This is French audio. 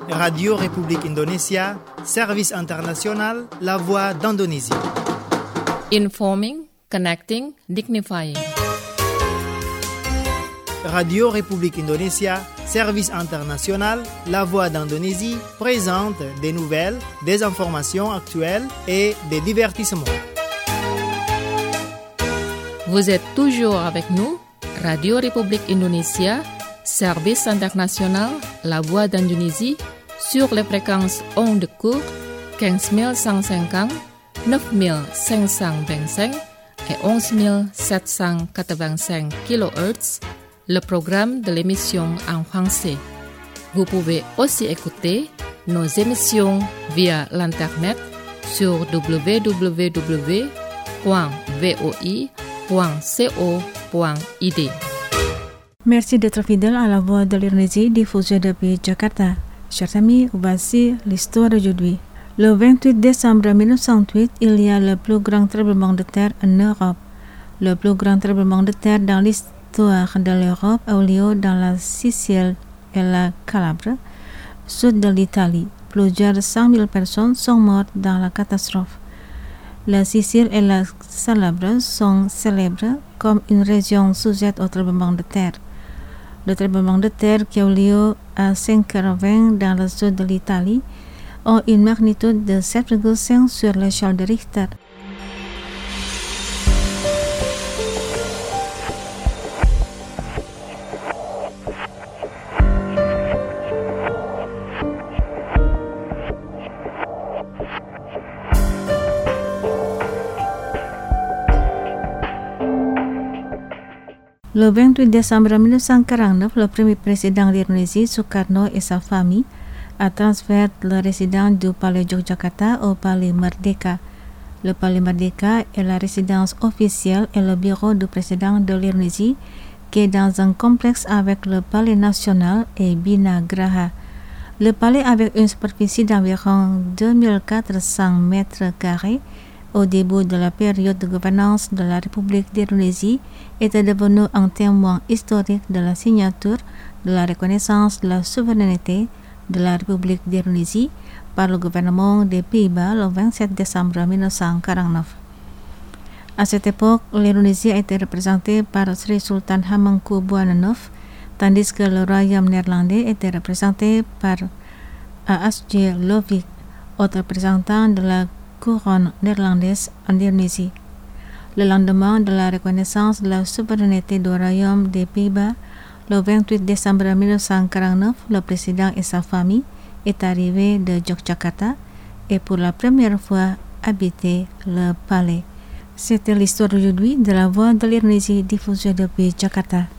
Radio République Indonésia, service international, la voix d'Indonésie. Informing, connecting, dignifying. Radio République Indonésia, service international, la voix d'Indonésie, présente des nouvelles, des informations actuelles et des divertissements. Vous êtes toujours avec nous, Radio République Indonésia, service international, la voix d'Indonésie, sur les fréquences ondes courtes 15150, 9525 et 11785 kHz, le programme de l'émission en français. Vous pouvez aussi écouter nos émissions via l'internet sur www.voi.co.id. Merci d'être fidèle à la voix de l'Indonésie diffusée depuis Jakarta. Chers amis, voici l'histoire d'aujourd'hui. Le 28 décembre 1908, il y a le plus grand tremblement de terre en Europe. Le plus grand tremblement de terre dans l'histoire de l'Europe a eu lieu dans la Sicile et la Calabre, sud de l'Italie. Plusieurs 100 000 personnes sont mortes dans la catastrophe. La Sicile et la Calabre sont célèbres comme une région sujette au tremblement de terre. Le tremblement de terre qui a eu lieu à 5h20 dans le sud de l'Italie ont une magnitude de 7,5 sur l'échelle de Richter. Le 28 décembre 1949, le premier président de l'Indonésie, Sukarno, et sa famille a transféré la résidence du palais Yogyakarta au palais Merdeka. Le palais Merdeka est la résidence officielle et le bureau du président de l'Indonésie, qui est dans un complexe avec le palais national et Bina Graha. Le palais, avec une superficie d'environ 2400 mètres carrés, au début de la période de gouvernance de la République d'Indonésie, était devenu un témoin historique de la signature de la reconnaissance de la souveraineté de la République d'Indonésie par le gouvernement des Pays-Bas le 27 décembre 1949. À cette époque, l'Indonésie a été représentée par Sri Sultan Hamengkubuwono, tandis que le royaume néerlandais était représenté par A.H.J. Lovik, autre représentant de la couronne néerlandaise en Indonésie. Le lendemain de la reconnaissance de la souveraineté du royaume des Pays-Bas, le 28 décembre 1949, le président et sa famille est arrivé de Yogyakarta et pour la première fois habité le palais. C'était l'histoire d'aujourd'hui de la voix de l'Indonésie diffusée depuis Jakarta.